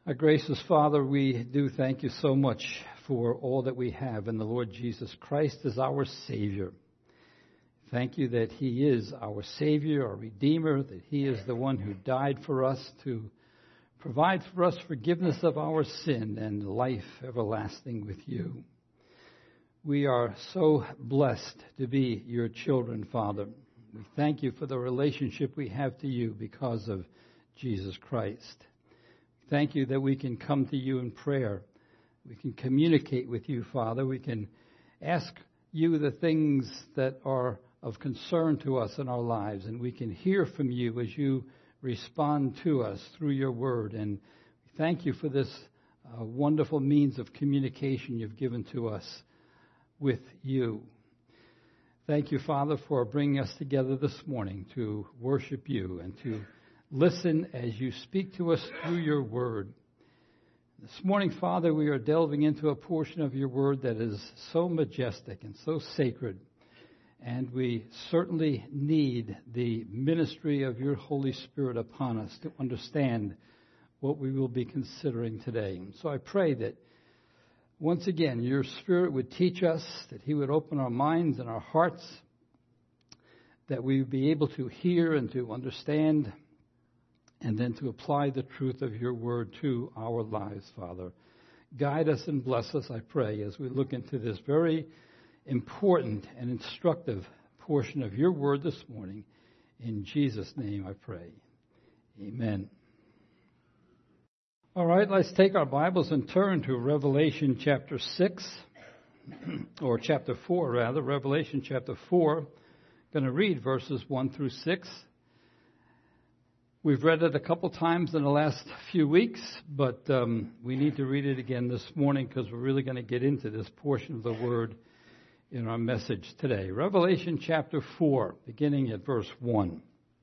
Our gracious Father, we do thank you so much for all that we have in the Lord Jesus Christ as our Savior. Thank you that He is our Savior, our Redeemer, that He is the one who died for us to provide for us forgiveness of our sin and life everlasting with you. We are so blessed to be your children, Father. We thank you for the relationship we have to you because of Jesus Christ. Thank you that we can come to you in prayer. We can communicate with you, Father. We can ask you the things that are of concern to us in our lives, and we can hear from you as you respond to us through your word. And thank you for this wonderful means of communication you've given to us with you. Thank you, Father, for bringing us together this morning to worship you and to listen as you speak to us through your word. This morning, Father, we are delving into a portion of your word that is so majestic and so sacred, and we certainly need the ministry of your Holy Spirit upon us to understand what we will be considering today. So I pray that once again, your Spirit would teach us, that He would open our minds and our hearts, that we would be able to hear and to understand, and then to apply the truth of your word to our lives, Father. Guide us and bless us, I pray, as we look into this very important and instructive portion of your word this morning. In Jesus' name I pray. Amen. All right, let's take our Bibles and turn to Revelation chapter 6, or chapter 4, rather. Revelation chapter 4. I'm going to read verses 1 through 6. We've read it a couple times in the last few weeks, but we need to read it again this morning because we're really going to get into this portion of the Word in our message today. Revelation chapter 4, beginning at verse 1.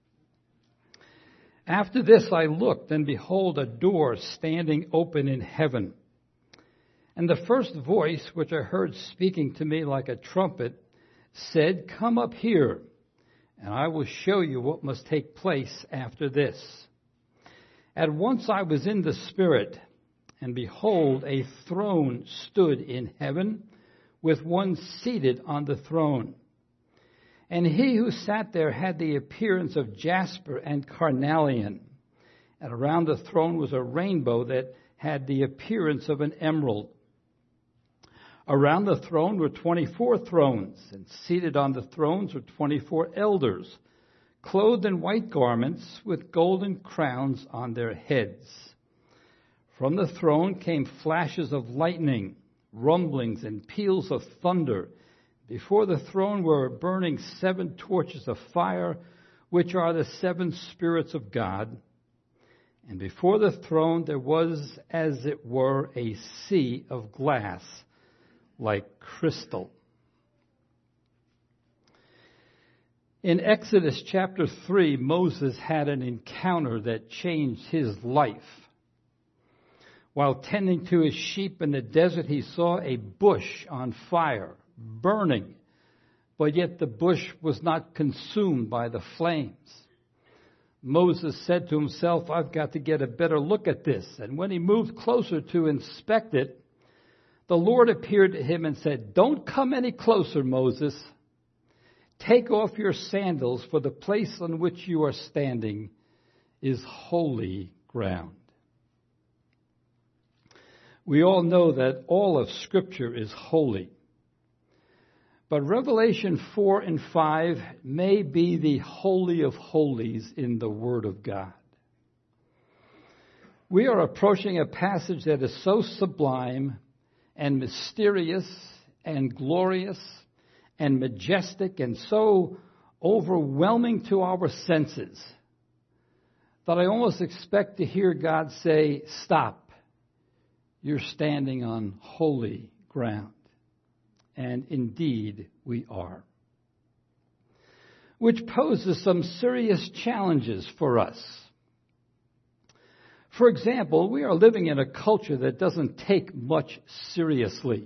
After this I looked, and behold, a door standing open in heaven. And the first voice which I heard speaking to me like a trumpet said, "Come up here, and I will show you what must take place after this." At once I was in the Spirit, and behold, a throne stood in heaven, with one seated on the throne. And he who sat there had the appearance of jasper and carnelian. And around the throne was a rainbow that had the appearance of an emerald. Around the throne were 24 thrones, and seated on the thrones were 24 elders, clothed in white garments with golden crowns on their heads. From the throne came flashes of lightning, rumblings, and peals of thunder. Before the throne were burning 7 torches of fire, which are the 7 spirits of God. And before the throne there was, as it were, a sea of glass, like crystal. In Exodus chapter 3, Moses had an encounter that changed his life. While tending to his sheep in the desert, he saw a bush on fire, burning, but yet the bush was not consumed by the flames. Moses said to himself, "I've got to get a better look at this." And when he moved closer to inspect it, the Lord appeared to him and said, "Don't come any closer, Moses. Take off your sandals, for the place on which you are standing is holy ground." We all know that all of Scripture is holy. But Revelation 4 and 5 may be the holy of holies in the Word of God. We are approaching a passage that is so sublime and mysterious and glorious and majestic and so overwhelming to our senses that I almost expect to hear God say, "Stop. You're standing on holy ground." And indeed, we are. Which poses some serious challenges for us. For example, we are living in a culture that doesn't take much seriously.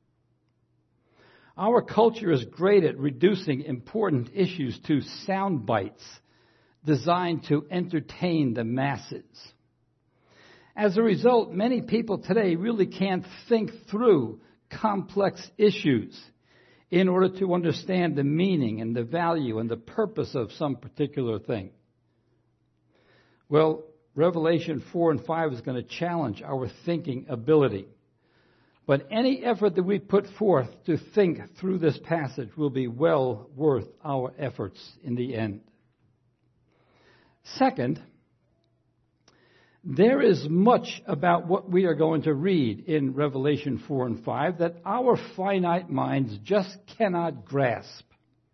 Our culture is great at reducing important issues to sound bites designed to entertain the masses. As a result, many people today really can't think through complex issues in order to understand the meaning and the value and the purpose of some particular thing. Well, Revelation 4 and 5 is going to challenge our thinking ability. But any effort that we put forth to think through this passage will be well worth our efforts in the end. Second, there is much about what we are going to read in Revelation 4 and 5 that our finite minds just cannot grasp.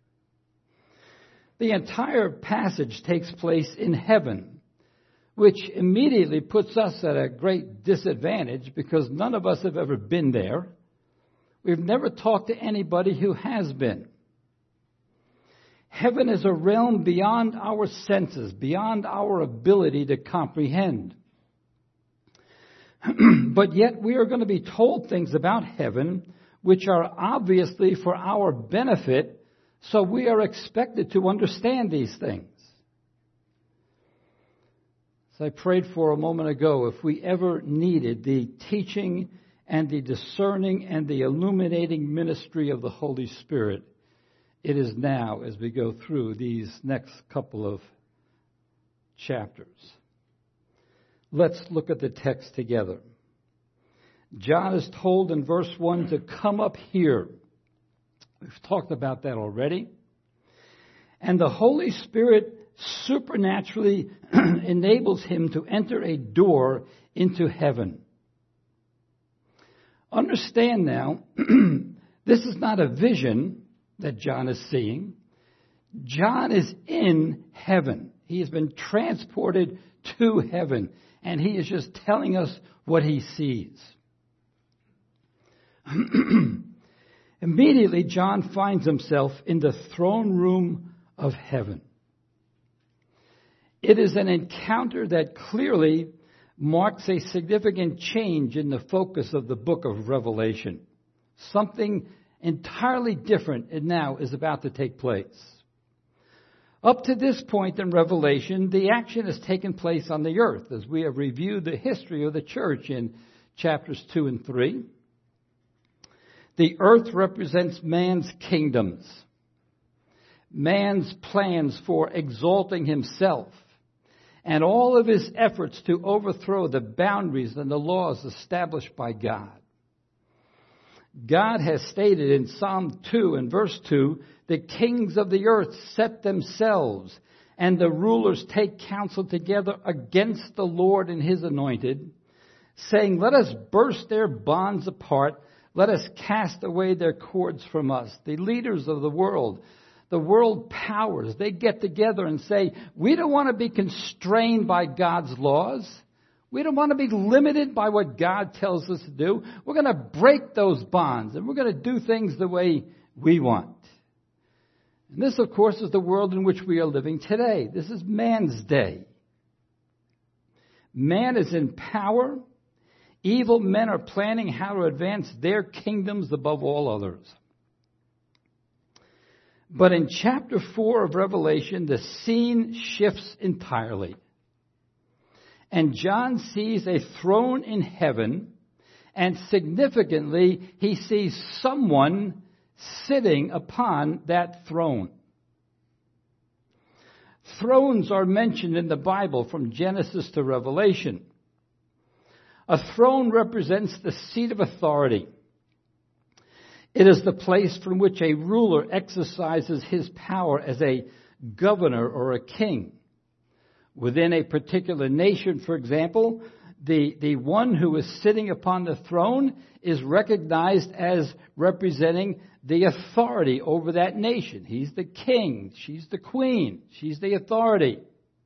The entire passage takes place in heaven, which immediately puts us at a great disadvantage because none of us have ever been there. We've never talked to anybody who has been. Heaven is a realm beyond our senses, beyond our ability to comprehend. But yet we are going to be told things about heaven which are obviously for our benefit, so we are expected to understand these things. As I prayed for a moment ago, if we ever needed the teaching and the discerning and the illuminating ministry of the Holy Spirit, it is now as we go through these next couple of chapters. Let's look at the text together. John is told in verse 1 to come up here. We've talked about that already. And the Holy Spirit supernaturally enables him to enter a door into heaven. Understand now, this is not a vision that John is seeing. John is in heaven. He has been transported to heaven, and he is just telling us what he sees. Immediately, John finds himself in the throne room of heaven. It is an encounter that clearly marks a significant change in the focus of the book of Revelation. Something entirely different now is about to take place. Up to this point in Revelation, the action has taken place on the earth, as we have reviewed the history of the church in chapters 2 and 3. The earth represents man's kingdoms, man's plans for exalting himself, and all of his efforts to overthrow the boundaries and the laws established by God. God has stated in Psalm 2 and verse 2, the kings of the earth set themselves, and the rulers take counsel together against the Lord and his anointed, saying, let us burst their bonds apart, let us cast away their cords from us. The leaders of the world powers, they get together and say, we don't want to be constrained by God's laws. We don't want to be limited by what God tells us to do. We're going to break those bonds, and we're going to do things the way we want. And this, of course, is the world in which we are living today. This is man's day. Man is in power. Evil men are planning how to advance their kingdoms above all others. But in chapter 4 of Revelation, the scene shifts entirely. And John sees a throne in heaven, and significantly, he sees someone sitting upon that throne. Thrones are mentioned in the Bible from Genesis to Revelation. A throne represents the seat of authority. It is the place from which a ruler exercises his power as a governor or a king. Within a particular nation, for example, the one who is sitting upon the throne is recognized as representing the authority over that nation. He's the king, she's the queen, she's the authority.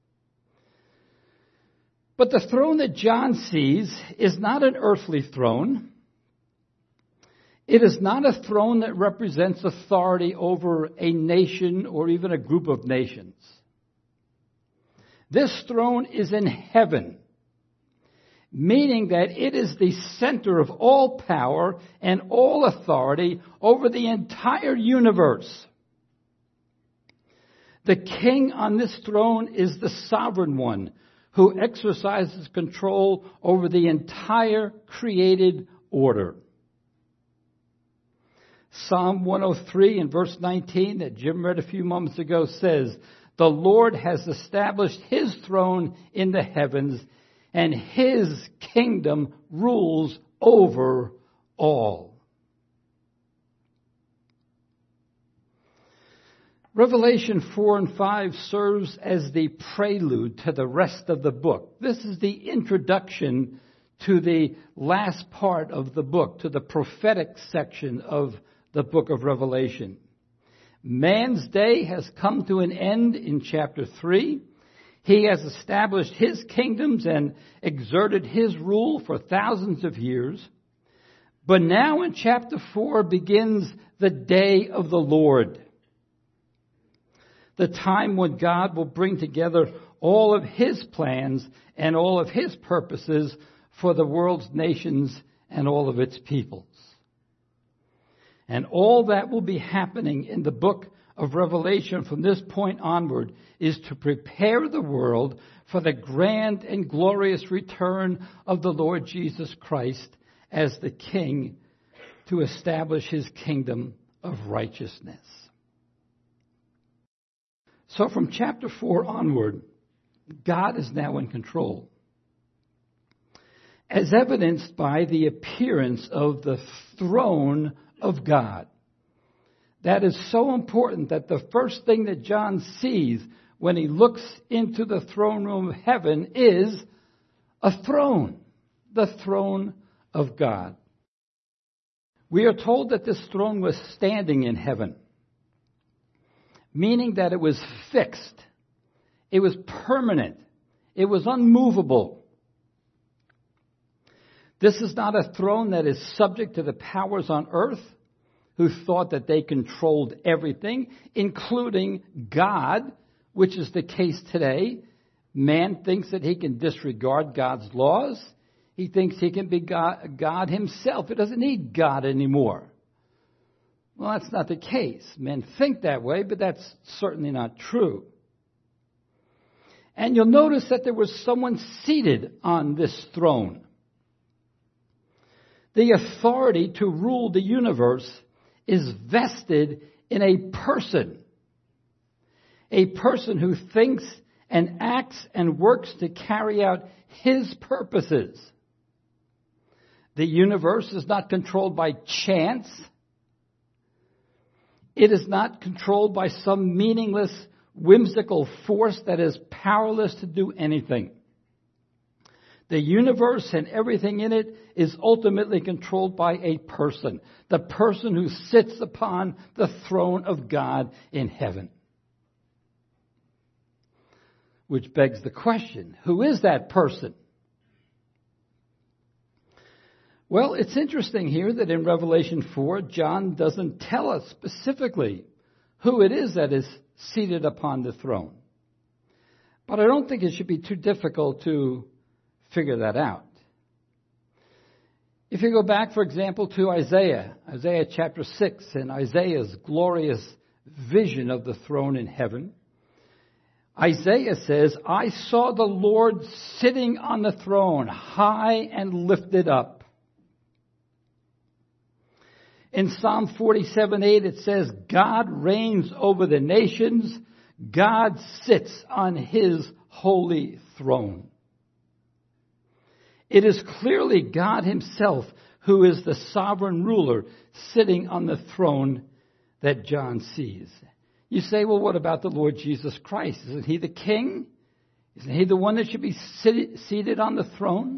But the throne that John sees is not an earthly throne. It is not a throne that represents authority over a nation or even a group of nations. This throne is in heaven, meaning that it is the center of all power and all authority over the entire universe. The king on this throne is the sovereign one who exercises control over the entire created order. Psalm 103 in verse 19 that Jim read a few moments ago says, "The Lord has established his throne in the heavens, and his kingdom rules over all." Revelation 4 and 5 serves as the prelude to the rest of the book. This is the introduction to the last part of the book, to the prophetic section of the book of Revelation. Man's day has come to an end in chapter 3. He has established his kingdoms and exerted his rule for thousands of years. But now in chapter 4 begins the day of the Lord. The time when God will bring together all of his plans and all of his purposes for the world's nations and all of its peoples. And all that will be happening in the book of Revelation from this point onward is to prepare the world for the grand and glorious return of the Lord Jesus Christ as the King to establish his kingdom of righteousness. So from chapter 4 onward, God is now in control, as evidenced by the appearance of the throne of God. That is so important that the first thing that John sees when he looks into the throne room of heaven is a throne, the throne of God. We are told that this throne was standing in heaven, meaning that it was fixed, it was permanent, it was unmovable. This is not a throne that is subject to the powers on earth who thought that they controlled everything, including God, which is the case today. Man thinks that he can disregard God's laws. He thinks he can be God himself. He doesn't need God anymore. Well, that's not the case. Men think that way, but that's certainly not true. And you'll notice that there was someone seated on this throne. The authority to rule the universe is vested in a person who thinks and acts and works to carry out his purposes. The universe is not controlled by chance. It is not controlled by some meaningless, whimsical force that is powerless to do anything. The universe and everything in it is ultimately controlled by a person, the person who sits upon the throne of God in heaven. Which begs the question, who is that person? Well, it's interesting here that in Revelation 4, John doesn't tell us specifically who it is that is seated upon the throne. But I don't think it should be too difficult to figure that out. If you go back, for example, to Isaiah chapter 6, and Isaiah's glorious vision of the throne in heaven, Isaiah says, "I saw the Lord sitting on the throne, high and lifted up." In Psalm 47:8 it says, "God reigns over the nations. God sits on his holy throne." It is clearly God himself who is the sovereign ruler sitting on the throne that John sees. You say, well, what about the Lord Jesus Christ? Isn't he the king? Isn't he the one that should be seated on the throne?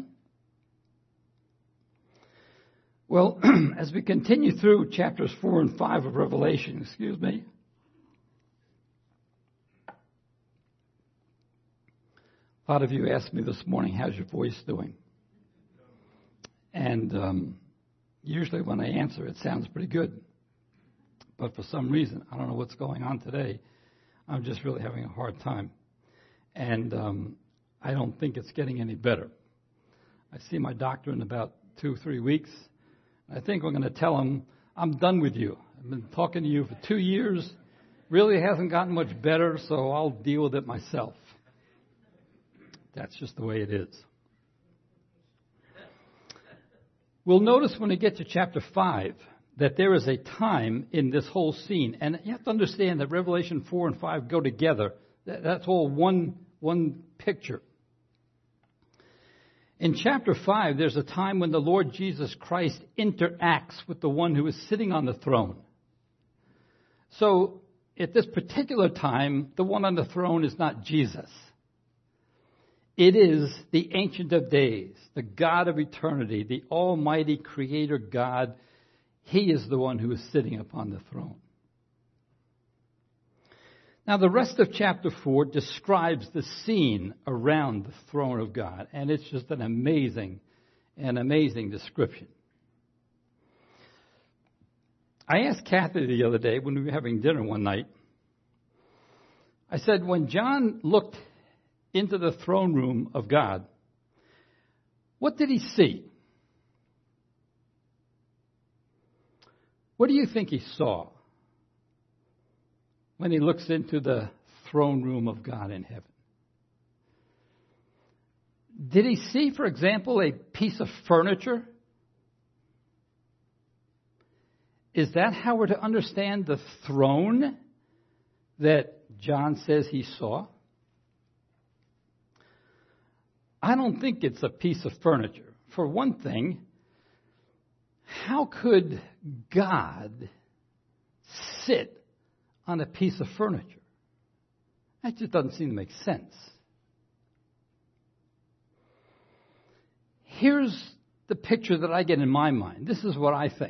Well, as we continue through chapters 4 and 5 of Revelation, a lot of you asked me this morning, how's your voice doing? And usually when I answer, it sounds pretty good. But for some reason, I don't know what's going on today, I'm just really having a hard time. And I don't think it's getting any better. I see my doctor in about 2-3 weeks. I think we're going to tell him, I'm done with you. I've been talking to you for 2 years. Really hasn't gotten much better, so I'll deal with it myself. That's just the way it is. We'll notice when we get to chapter 5 that there is a time in this whole scene. And you have to understand that Revelation 4 and 5 go together. That's all one picture. In chapter 5, there's a time when the Lord Jesus Christ interacts with the one who is sitting on the throne. So, at this particular time, the one on the throne is not Jesus. It is the Ancient of Days, the God of eternity, the Almighty Creator God. He is the one who is sitting upon the throne. Now, the rest of chapter 4 describes the scene around the throne of God, and it's just an amazing description. I asked Kathy the other day when we were having dinner one night, I said, when John looked into the throne room of God, what did he see? What do you think he saw when he looks into the throne room of God in heaven? Did he see, for example, a piece of furniture? Is that how we're to understand the throne that John says he saw? I don't think it's a piece of furniture. For one thing, how could God sit on a piece of furniture? That just doesn't seem to make sense. Here's the picture that I get in my mind. This is what I think.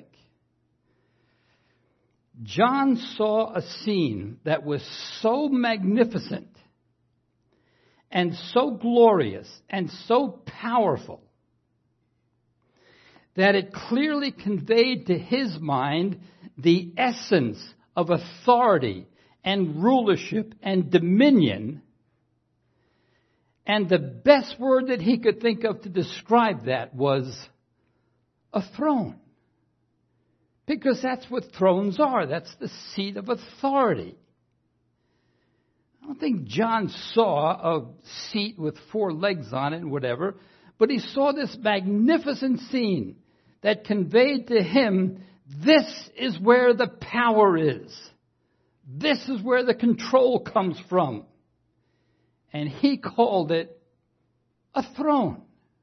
John saw a scene that was so magnificent and so glorious and so powerful that it clearly conveyed to his mind the essence of authority and rulership and dominion. And the best word that he could think of to describe that was a throne. Because that's what thrones are. That's the seat of authority. I don't think John saw a seat with 4 legs on it and whatever, but he saw this magnificent scene that conveyed to him, this is where the power is. This is where the control comes from. And he called it a throne.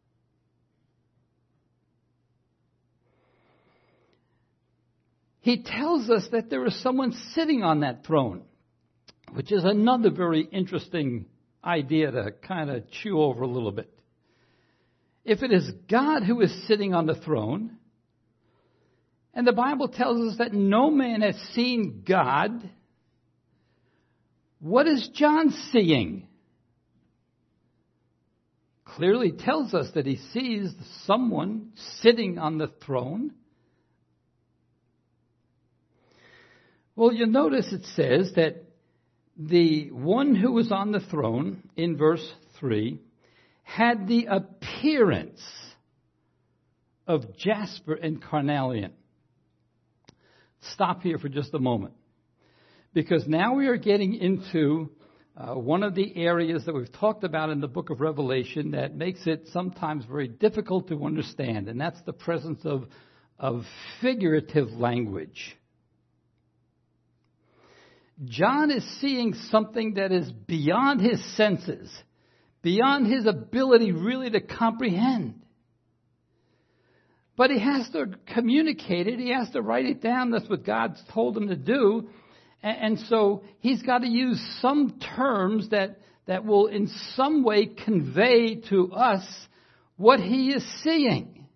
He tells us that there is someone sitting on that throne, which is another very interesting idea to kind of chew over a little bit. If it is God who is sitting on the throne, and the Bible tells us that no man has seen God, what is John seeing? Clearly tells us that he sees someone sitting on the throne. Well, you'll notice it says that the one who was on the throne, in verse 3, had the appearance of jasper and carnelian. Stop here for just a moment, because now we are getting into one of the areas that we've talked about in the book of Revelation that makes it sometimes very difficult to understand, and that's the presence of figurative language. John is seeing something that is beyond his senses, beyond his ability really to comprehend. But he has to communicate it. He has to write it down. That's what God's told him to do. And so he's got to use some terms that will in some way convey to us what he is seeing.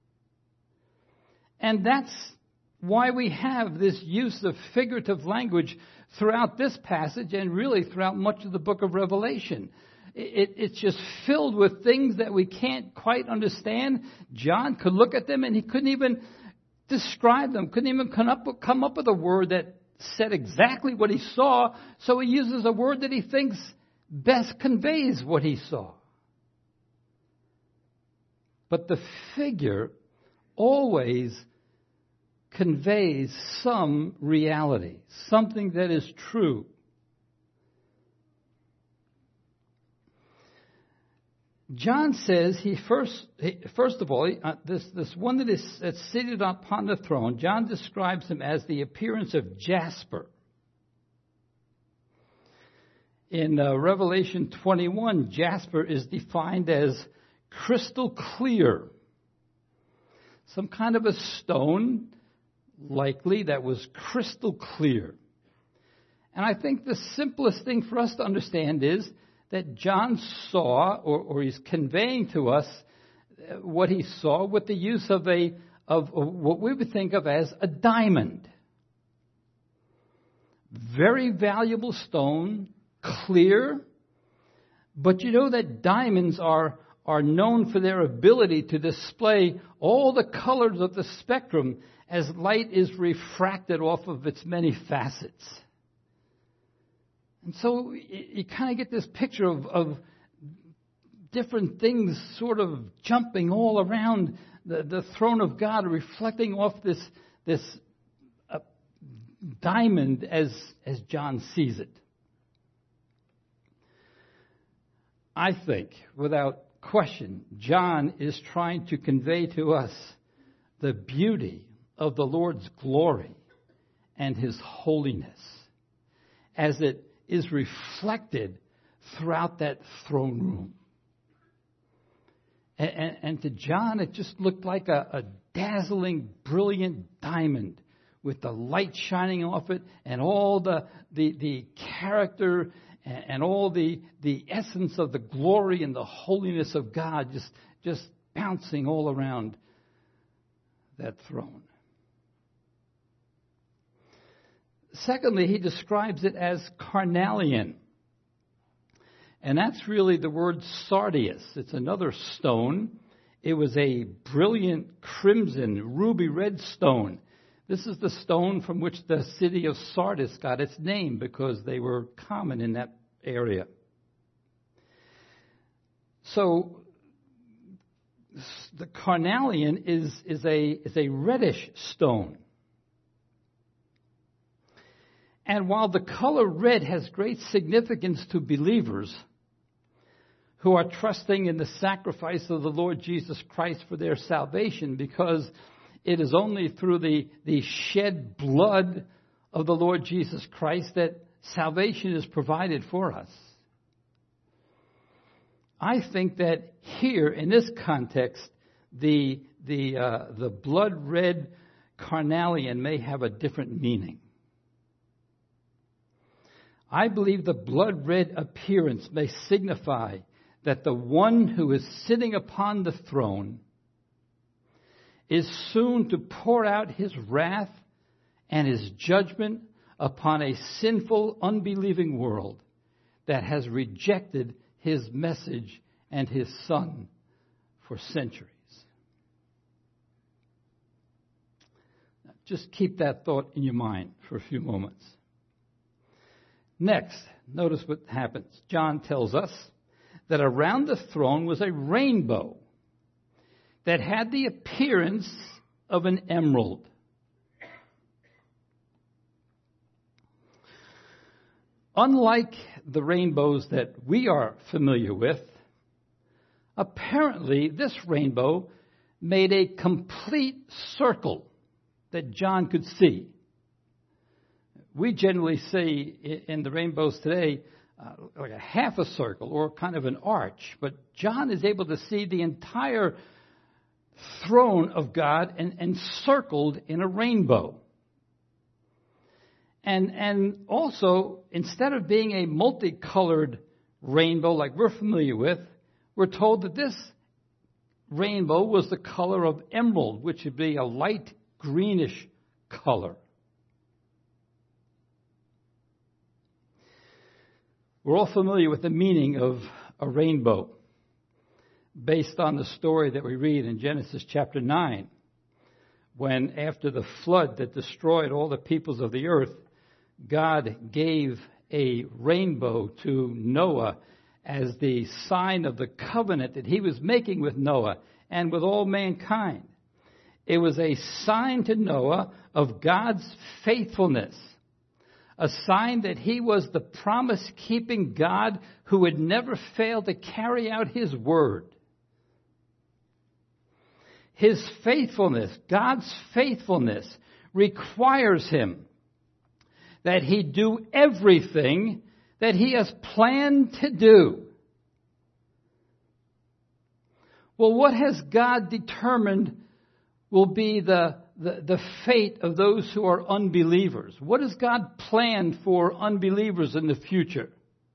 And that's why we have this use of figurative language throughout this passage and really throughout much of the book of Revelation. It's just filled with things that we can't quite understand. John could look at them and he couldn't even describe them, couldn't even come up with a word that said exactly what he saw, so he uses a word that he thinks best conveys what he saw. But the figure always conveys some reality, something that is true. John says first of all, this one that's seated upon the throne, John describes him as the appearance of jasper. In Revelation 21, jasper is defined as crystal clear. Some kind of a stone, likely, that was crystal clear. And I think the simplest thing for us to understand is that John saw, or he's conveying to us what he saw with the use of what we would think of as a diamond. Very valuable stone, clear, but you know that diamonds are known for their ability to display all the colors of the spectrum as light is refracted off of its many facets. And so you kind of get this picture of different things sort of jumping all around the throne of God, reflecting off this diamond as John sees it. I think, without question, John is trying to convey to us the beauty of the Lord's glory and His holiness as it is reflected throughout that throne room. And to John, it just looked like a dazzling, brilliant diamond with the light shining off it and all the character and all the essence of the glory and the holiness of God just bouncing all around that throne. Secondly, he describes it as carnelian. And that's really the word sardius. It's another stone. It was a brilliant crimson, ruby red stone. This is the stone from which the city of Sardis got its name because they were common in that area. So the carnelian is a reddish stone. And while the color red has great significance to believers who are trusting in the sacrifice of the Lord Jesus Christ for their salvation, because it is only through the shed blood of the Lord Jesus Christ that salvation is provided for us. I think that here, in this context, the blood red carnelian may have a different meaning. I believe the blood red appearance may signify that the one who is sitting upon the throne is soon to pour out his wrath and his judgment upon a sinful, unbelieving world that has rejected his message and his Son for centuries. Now, just keep that thought in your mind for a few moments. Next, notice what happens. John tells us that around the throne was a rainbow that had the appearance of an emerald. Unlike the rainbows that we are familiar with, apparently this rainbow made a complete circle that John could see. We generally see in the rainbows today like a half a circle or kind of an arch, but John is able to see the entire throne of God and encircled in a rainbow. And also, instead of being a multicolored rainbow like we're familiar with, we're told that this rainbow was the color of emerald, which would be a light greenish color. We're all familiar with the meaning of a rainbow based on the story that we read in Genesis chapter 9, when after the flood that destroyed all the peoples of the earth, God gave a rainbow to Noah as the sign of the covenant that he was making with Noah and with all mankind. It was a sign to Noah of God's faithfulness, a sign that he was the promise-keeping God who would never fail to carry out his word. His faithfulness, God's faithfulness, requires him that he do everything that he has planned to do. Well, what has God determined will be the fate of those who are unbelievers? What has God planned for unbelievers in the future?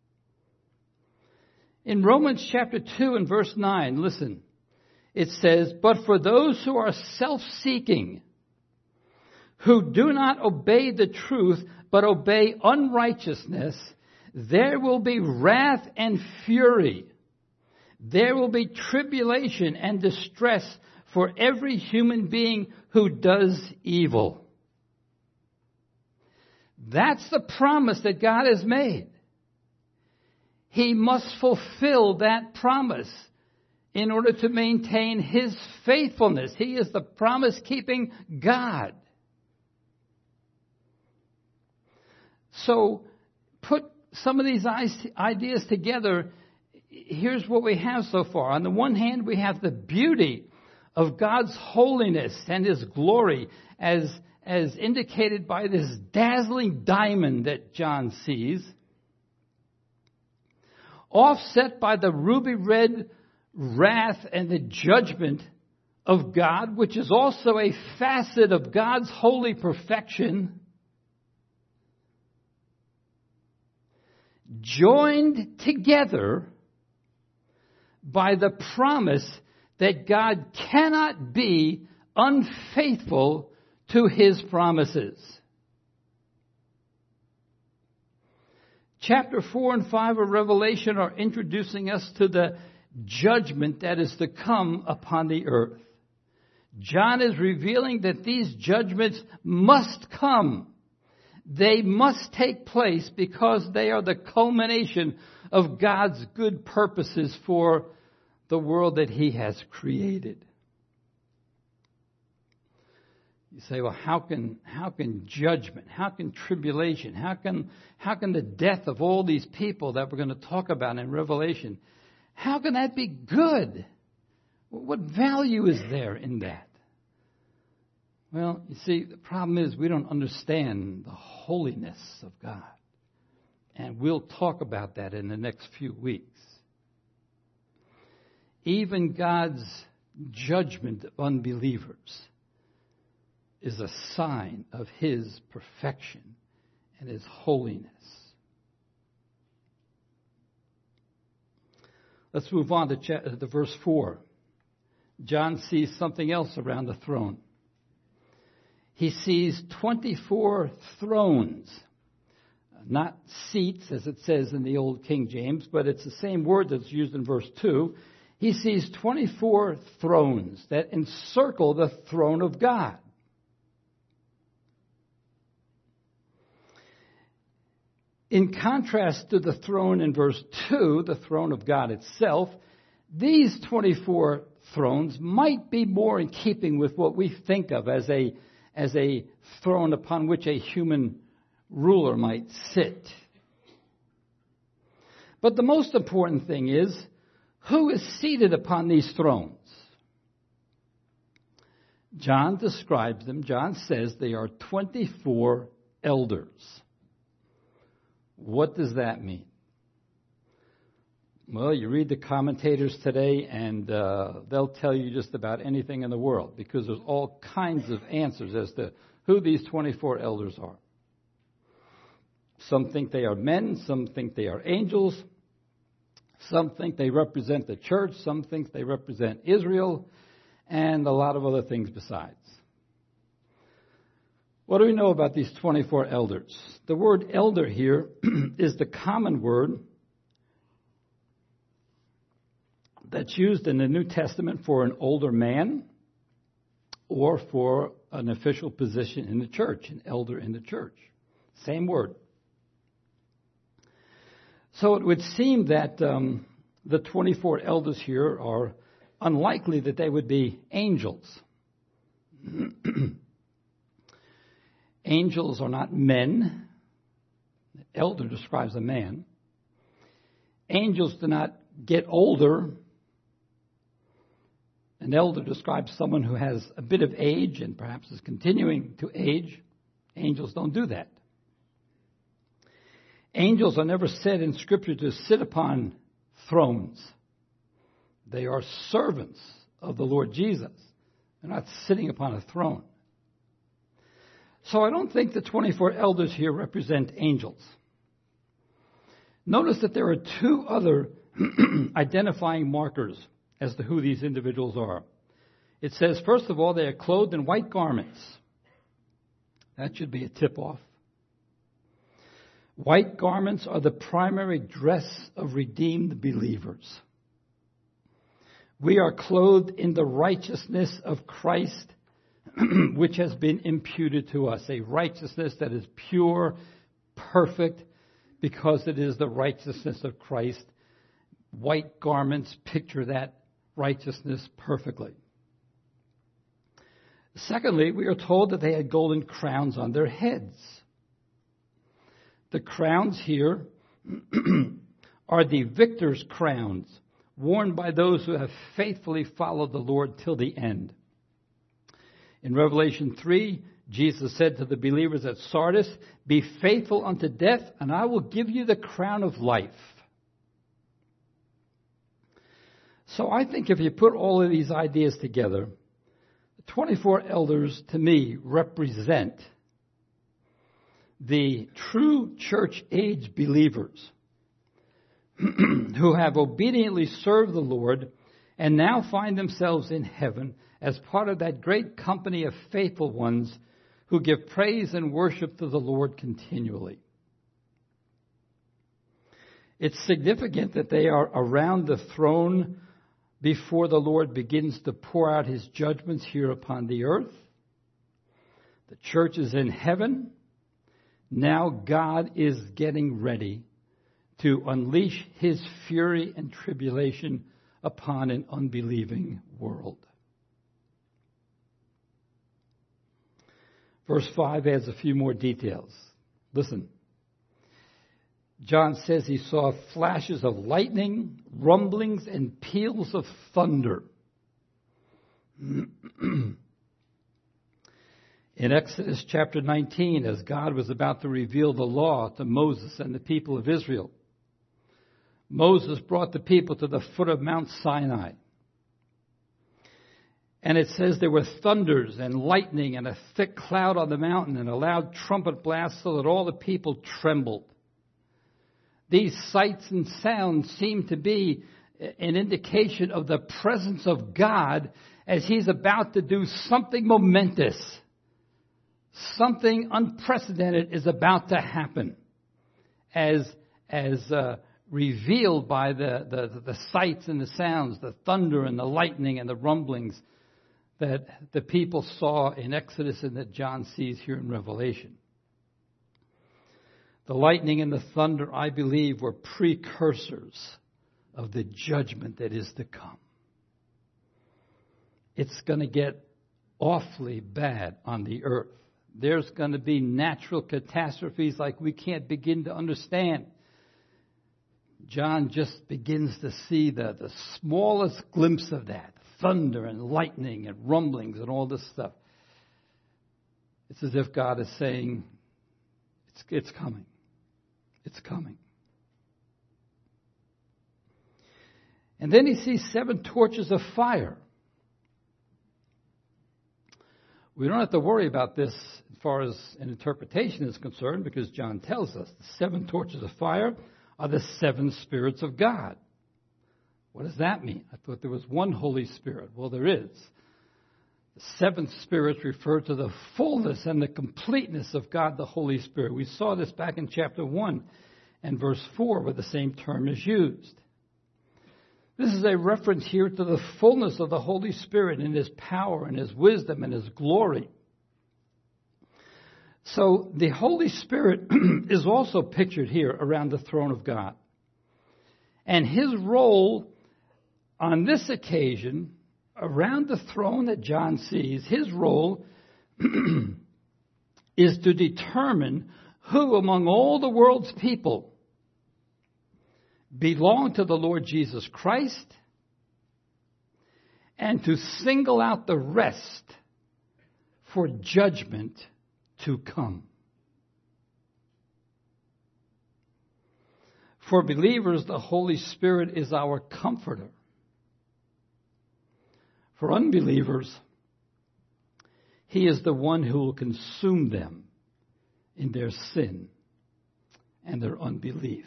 In Romans chapter 2 and verse 9, listen, it says, "But for those who are self-seeking, who do not obey the truth, but obey unrighteousness, there will be wrath and fury. There will be tribulation and distress for every human being who does evil." That's the promise that God has made. He must fulfill that promise in order to maintain his faithfulness. He is the promise-keeping God. So, put some of these ideas together. Here's what we have so far. On the one hand, we have the beauty of God's holiness and his glory as indicated by this dazzling diamond that John sees, offset by the ruby red wrath and the judgment of God, which is also a facet of God's holy perfection, joined together by the promise that God cannot be unfaithful to his promises. Chapter 4 and 5 of Revelation are introducing us to the judgment that is to come upon the earth. John is revealing that these judgments must come. They must take place because they are the culmination of God's good purposes for the world that he has created. You say, well, how can judgment, how can tribulation, how can the death of all these people that we're going to talk about in Revelation, how can that be good? What value is there in that? Well, you see, the problem is we don't understand the holiness of God. And we'll talk about that in the next few weeks. Even God's judgment of unbelievers is a sign of his perfection and his holiness. Let's move on to verse 4. John sees something else around the throne. He sees 24 thrones. Not seats, as it says in the Old King James, but it's the same word that's used in verse 2. He sees 24 thrones that encircle the throne of God. In contrast to the throne in verse 2, the throne of God itself, these 24 thrones might be more in keeping with what we think of as a throne upon which a human ruler might sit. But the most important thing is, who is seated upon these thrones? John describes them. John says they are 24 elders. What does that mean? Well, you read the commentators today and they'll tell you just about anything in the world because there's all kinds of answers as to who these 24 elders are. Some think they are men, some think they are angels, some think they represent the church, some think they represent Israel, and a lot of other things besides. What do we know about these 24 elders? The word elder here is the common word that's used in the New Testament for an older man or for an official position in the church, an elder in the church. Same word. So it would seem that the 24 elders here are unlikely that they would be angels. Angels are not men. elder describes a man. Angels do not get older. An elder describes someone who has a bit of age and perhaps is continuing to age. Angels don't do that. Angels are never said in Scripture to sit upon thrones. They are servants of the Lord Jesus. They're not sitting upon a throne. So I don't think the 24 elders here represent angels. Notice that there are two other identifying markers as to who these individuals are. It says, first of all, they are clothed in white garments. That should be a tip-off. White garments are the primary dress of redeemed believers. We are clothed in the righteousness of Christ, which has been imputed to us, a righteousness that is pure, perfect, because it is the righteousness of Christ. White garments picture that righteousness perfectly. Secondly, we are told that they had golden crowns on their heads. The crowns here are the victor's crowns, worn by those who have faithfully followed the Lord till the end. In Revelation 3, Jesus said to the believers at Sardis, "Be faithful unto death, and I will give you the crown of life." So I think if you put all of these ideas together, the 24 elders, to me, represent the true church age believers who have obediently served the Lord and now find themselves in heaven as part of that great company of faithful ones who give praise and worship to the Lord continually. It's significant that they are around the throne before the Lord begins to pour out his judgments here upon the earth. The church is in heaven. Now God is getting ready to unleash his fury and tribulation upon an unbelieving world. Verse 5 adds a few more details. Listen. John says he saw flashes of lightning, rumblings, and peals of thunder. In Exodus chapter 19, as God was about to reveal the law to Moses and the people of Israel, Moses brought the people to the foot of Mount Sinai. And it says there were thunders and lightning and a thick cloud on the mountain and a loud trumpet blast so that all the people trembled. These sights and sounds seem to be an indication of the presence of God as he's about to do something momentous. Something unprecedented is about to happen as revealed by the sights and the sounds, the thunder and the lightning and the rumblings that the people saw in Exodus and that John sees here in Revelation. The lightning and the thunder, I believe, were precursors of the judgment that is to come. It's going to get awfully bad on the earth. There's going to be natural catastrophes like we can't begin to understand. John just begins to see the smallest glimpse of that. Thunder and lightning and rumblings and all this stuff. It's as if God is saying, it's coming. It's coming. And then he sees 7 torches of fire. We don't have to worry about this as far as an interpretation is concerned because John tells us the 7 torches of fire are the 7 spirits of God. What does that mean? I thought there was one Holy Spirit. Well, there is. The 7 spirits refer to the fullness and the completeness of God the Holy Spirit. We saw this back in chapter 1 and verse 4 where the same term is used. This is a reference here to the fullness of the Holy Spirit in his power and his wisdom and his glory. So the Holy Spirit is also pictured here around the throne of God. And his role on this occasion, around the throne that John sees, his role is to determine who among all the world's people belong to the Lord Jesus Christ, and to single out the rest for judgment to come. For believers, the Holy Spirit is our comforter. For unbelievers, He is the one who will consume them in their sin and their unbelief.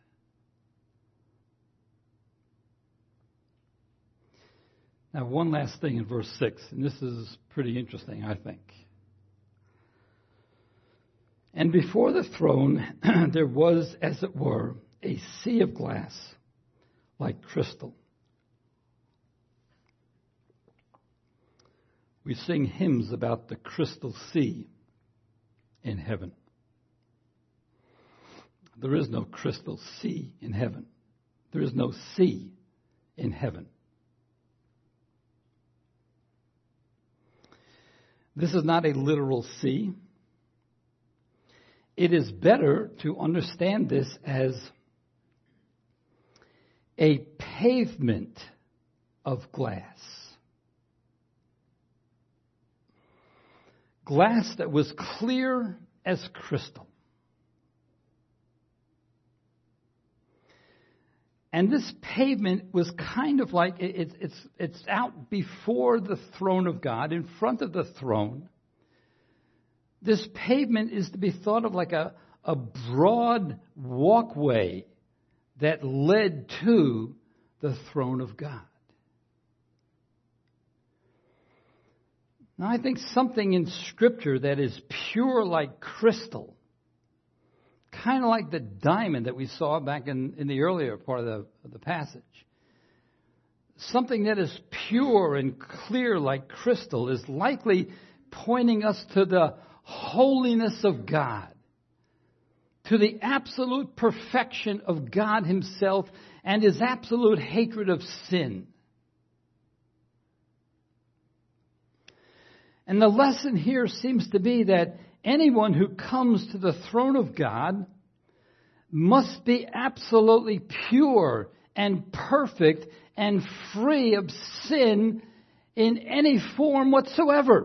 Now, one last thing in verse 6, and this is pretty interesting, I think. And before the throne there was, as it were, a sea of glass like crystal. We sing hymns about the crystal sea in heaven. There is no crystal sea in heaven. There is no sea in heaven. This is not a literal sea. It is better to understand this as a pavement of glass. Glass that was clear as crystal. And this pavement was kind of like, it's out before the throne of God, in front of the throne. This pavement is to be thought of like a broad walkway that led to the throne of God. Now, I think something in Scripture that is pure like crystal, kind of like the diamond that we saw back in the earlier part of the passage. Something that is pure and clear like crystal is likely pointing us to the holiness of God, to the absolute perfection of God Himself and His absolute hatred of sin. And the lesson here seems to be that anyone who comes to the throne of God must be absolutely pure and perfect and free of sin in any form whatsoever.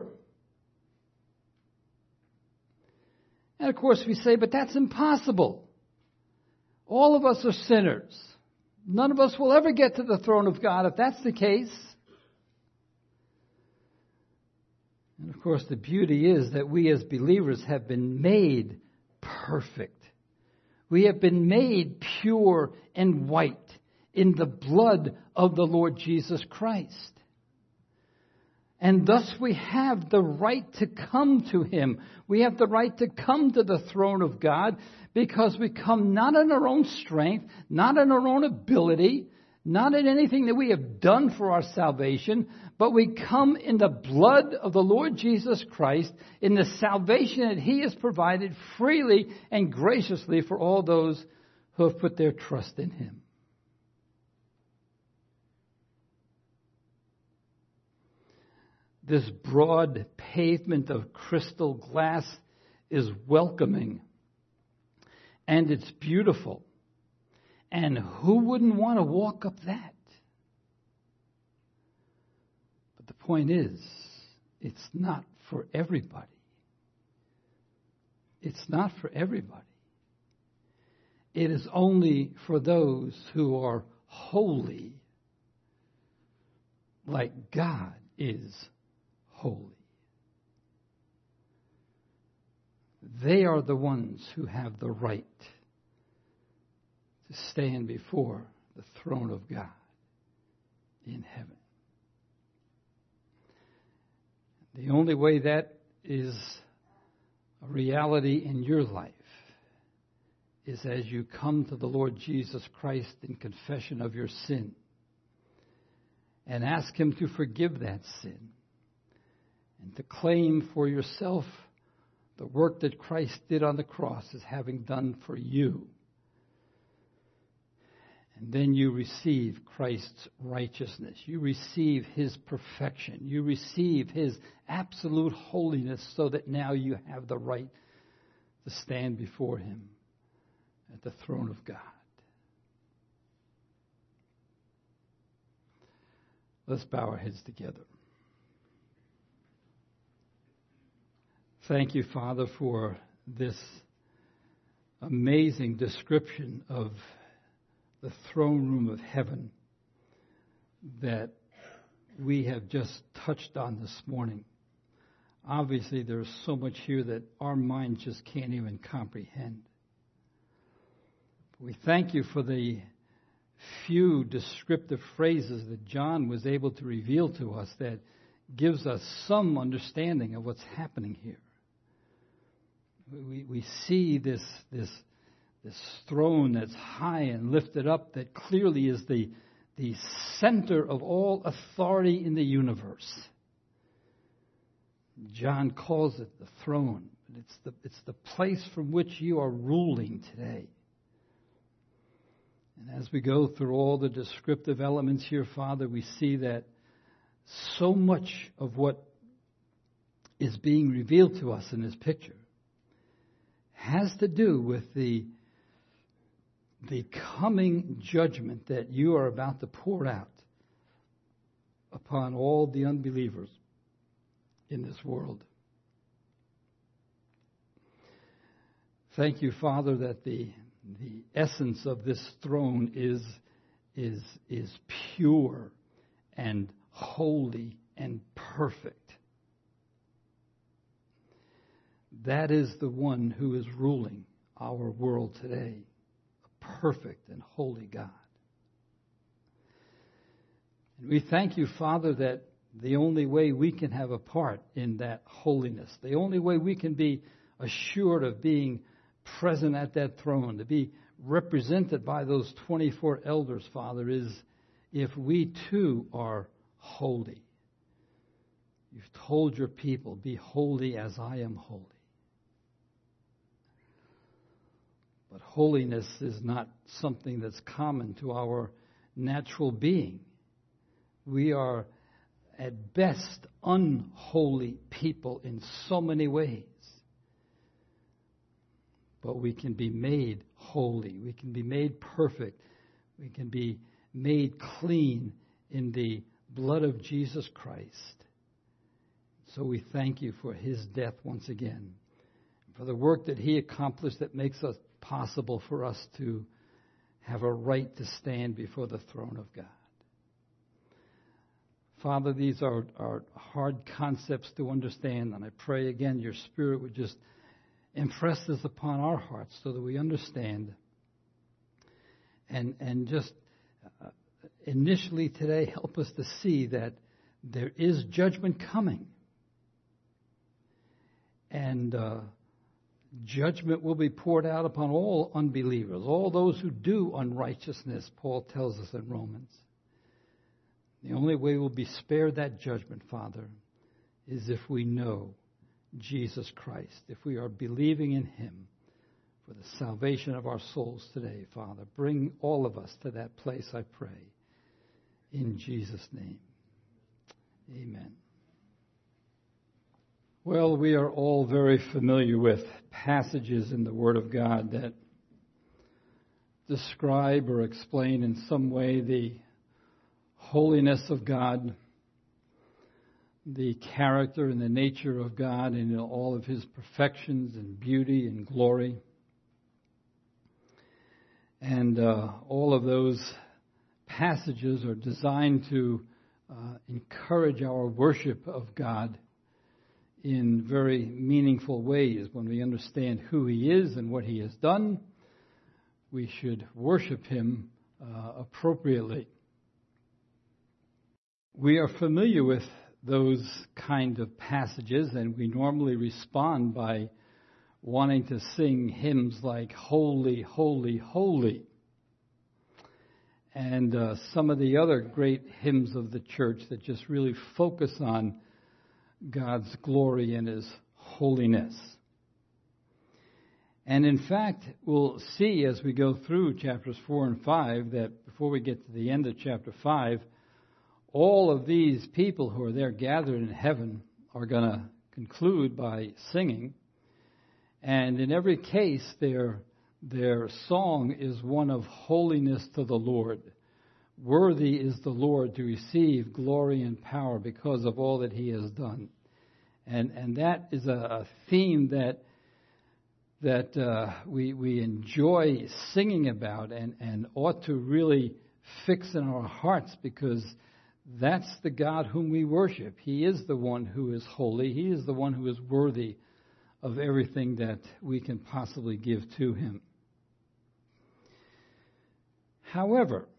And of course we say, but that's impossible. All of us are sinners. None of us will ever get to the throne of God if that's the case. And of course, the beauty is that we as believers have been made perfect. We have been made pure and white in the blood of the Lord Jesus Christ. And thus we have the right to come to Him. We have the right to come to the throne of God because we come not in our own strength, not in our own ability, not in anything that we have done for our salvation, but we come in the blood of the Lord Jesus Christ, in the salvation that He has provided freely and graciously for all those who have put their trust in Him. This broad pavement of crystal glass is welcoming, and it's beautiful. And who wouldn't want to walk up that? But the point is, it's not for everybody. It's not for everybody. It is only for those who are holy, like God is holy. They are the ones who have the right to stand before the throne of God in heaven. The only way that is a reality in your life is as you come to the Lord Jesus Christ in confession of your sin and ask Him to forgive that sin and to claim for yourself the work that Christ did on the cross as having done for you. And then you receive Christ's righteousness. You receive His perfection. You receive His absolute holiness so that now you have the right to stand before him at the throne of God. Let's bow our heads together. Thank you, Father, for this amazing description of the throne room of heaven that we have just touched on this morning. Obviously, there's so much here that our minds just can't even comprehend. We thank you for the few descriptive phrases that John was able to reveal to us that gives us some understanding of what's happening here. We see this throne that's high and lifted up that clearly is the center of all authority in the universe. John calls it the throne. It's the place from which you are ruling today. And as we go through all the descriptive elements here, Father, we see that so much of what is being revealed to us in this picture has to do with the coming judgment that you are about to pour out upon all the unbelievers in this world. Thank you, Father, that the essence of this throne is pure and holy and perfect. That is the one who is ruling our world today, a perfect and holy God. And we thank you, Father, that the only way we can have a part in that holiness, the only way we can be assured of being present at that throne, to be represented by those 24 elders, Father, is if we too are holy. You've told your people, be holy as I am holy. But holiness is not something that's common to our natural being. We are, at best, unholy people in so many ways. But we can be made holy. We can be made perfect. We can be made clean in the blood of Jesus Christ. So we thank you for his death once again, for the work that he accomplished that makes it possible for us to have a right to stand before the throne of God. Father, these are hard concepts to understand, and I pray again your Spirit would just impress this upon our hearts so that we understand. And just initially today, help us to see that there is judgment coming. And judgment will be poured out upon all unbelievers, all those who do unrighteousness, Paul tells us in Romans. The only way we'll be spared that judgment, Father, is if we know Jesus Christ, if we are believing in him for the salvation of our souls today, Father. Bring all of us to that place, I pray. In Jesus' name, amen. Well, we are all very familiar with passages in the Word of God that describe or explain in some way the holiness of God, the character and the nature of God and all of his perfections and beauty and glory. And all of those passages are designed to encourage our worship of God in very meaningful ways. When we understand who he is and what he has done, we should worship him appropriately. We are familiar with those kind of passages, and we normally respond by wanting to sing hymns like Holy, Holy, Holy. And some of the other great hymns of the church that just really focus on God's glory and his holiness. And in fact, we'll see as we go through chapters 4 and 5 that before we get to the end of chapter 5, all of these people who are there gathered in heaven are going to conclude by singing, And in every case, their song is one of holiness to the Lord. Worthy is the Lord to receive glory and power because of all that he has done. And that is a theme that we enjoy singing about and ought to really fix in our hearts, because that's the God whom we worship. He is the one who is holy. He is the one who is worthy of everything that we can possibly give to him. However,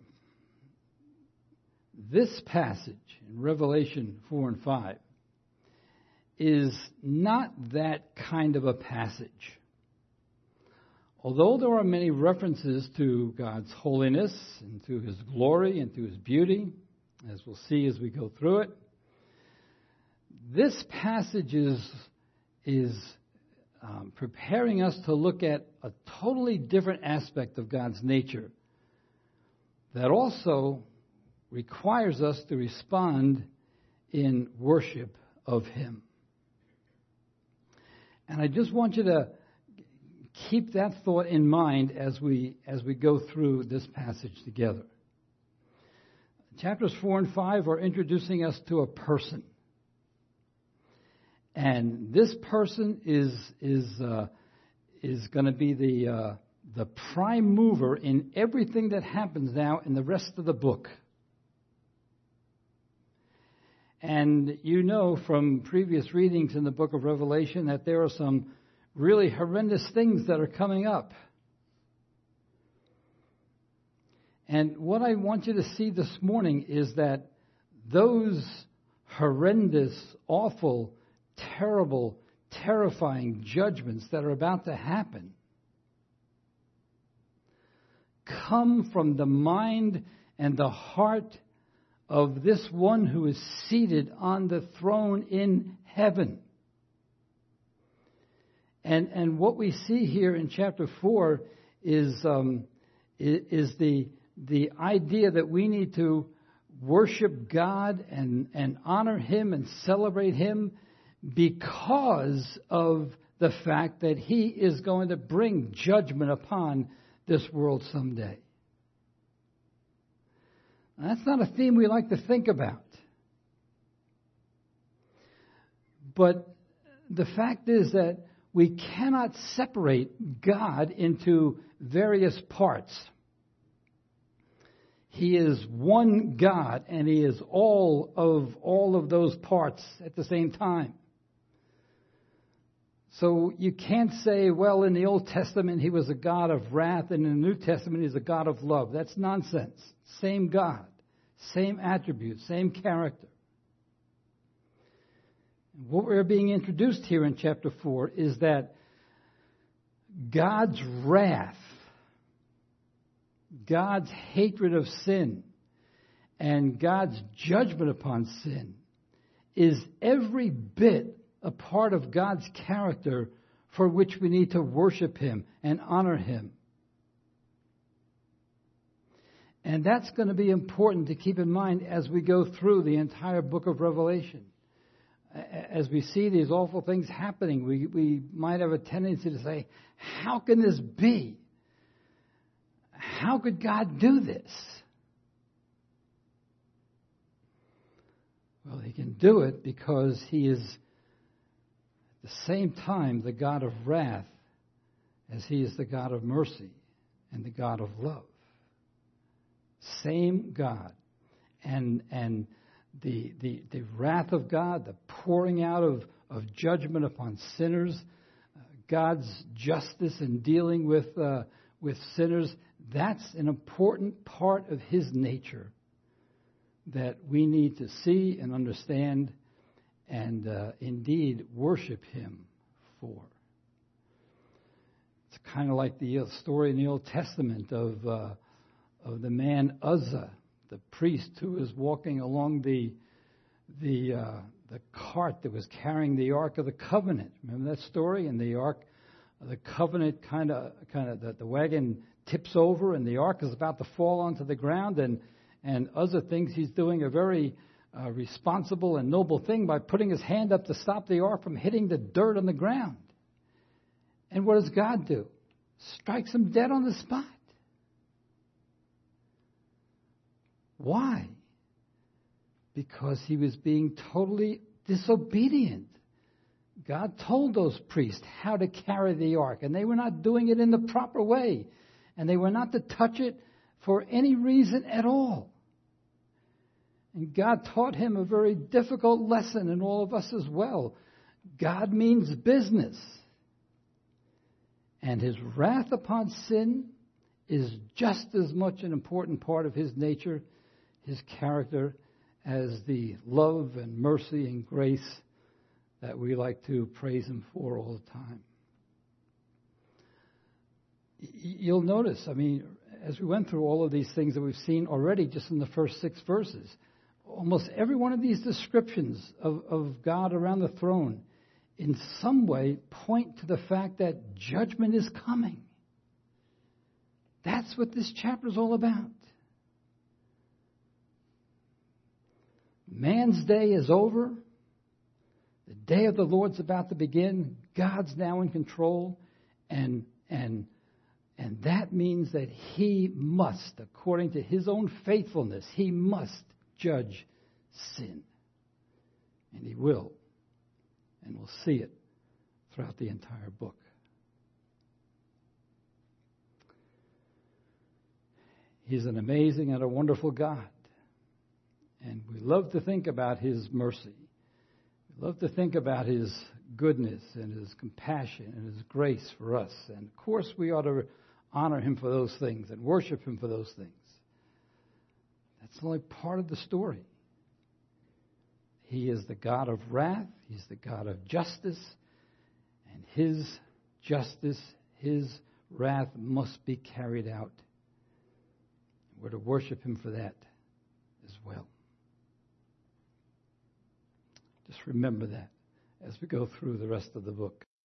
this passage in Revelation 4 and 5 is not that kind of a passage. Although there are many references to God's holiness and to his glory and to his beauty, as we'll see as we go through it, this passage is preparing us to look at a totally different aspect of God's nature that also requires us to respond in worship of him. And I just want you to keep that thought in mind as we go through this passage together. Chapters 4 and 5 are introducing us to a person. And this person is going to be the prime mover in everything that happens now in the rest of the book. And you know from previous readings in the book of Revelation that there are some really horrendous things that are coming up. And what I want you to see this morning is that those horrendous, awful, terrible, terrifying judgments that are about to happen come from the mind and the heart of this one who is seated on the throne in heaven. And what we see here in chapter 4 is the idea that we need to worship God and honor him and celebrate him because of the fact that he is going to bring judgment upon this world someday. Now, that's not a theme we like to think about. But the fact is that we cannot separate God into various parts. He is one God, and he is all of those parts at the same time. So you can't say, well, in the Old Testament he was a God of wrath, and in the New Testament he's a God of love. That's nonsense. Same God, same attributes, same character. What we're being introduced here in chapter 4 is that God's wrath, God's hatred of sin, and God's judgment upon sin is every bit a part of God's character for which we need to worship him and honor him. And that's going to be important to keep in mind as we go through the entire book of Revelation. As we see these awful things happening, we might have a tendency to say, how can this be? How could God do this? Well, he can do it because he is at the same time the God of wrath as he is the God of mercy and the God of love. Same God. And the wrath of God, the pouring out of judgment upon sinners, God's justice in dealing with sinners, that's an important part of his nature that we need to see and understand and indeed worship him for. It's kind of like the story in the Old Testament of the man Uzzah, the priest who was walking along the cart that was carrying the Ark of the Covenant. Remember that story? And the Ark of the Covenant kind of the wagon tips over, and the Ark is about to fall onto the ground, and Uzzah thinks he's doing a very responsible and noble thing by putting his hand up to stop the Ark from hitting the dirt on the ground. And what does God do? Strikes him dead on the spot. Why? Because he was being totally disobedient. God told those priests how to carry the ark, and they were not doing it in the proper way. And they were not to touch it for any reason at all. And God taught him a very difficult lesson, and all of us as well. God means business. And his wrath upon sin is just as much an important part of his nature, his character, as the love and mercy and grace that we like to praise him for all the time. You'll notice, as we went through all of these things that we've seen already just in the first 6 verses, almost every one of these descriptions of God around the throne in some way point to the fact that judgment is coming. That's what this chapter is all about. Man's day is over. The day of the Lord's about to begin. God's now in control. And that means that he must, according to his own faithfulness, he must judge sin. And he will. And we'll see it throughout the entire book. He's an amazing and a wonderful God. And we love to think about his mercy. We love to think about his goodness and his compassion and his grace for us. And of course we ought to honor him for those things and worship him for those things. That's only part of the story. He is the God of wrath. He's the God of justice. And his justice, his wrath must be carried out. We're to worship him for that as well. Just remember that as we go through the rest of the book.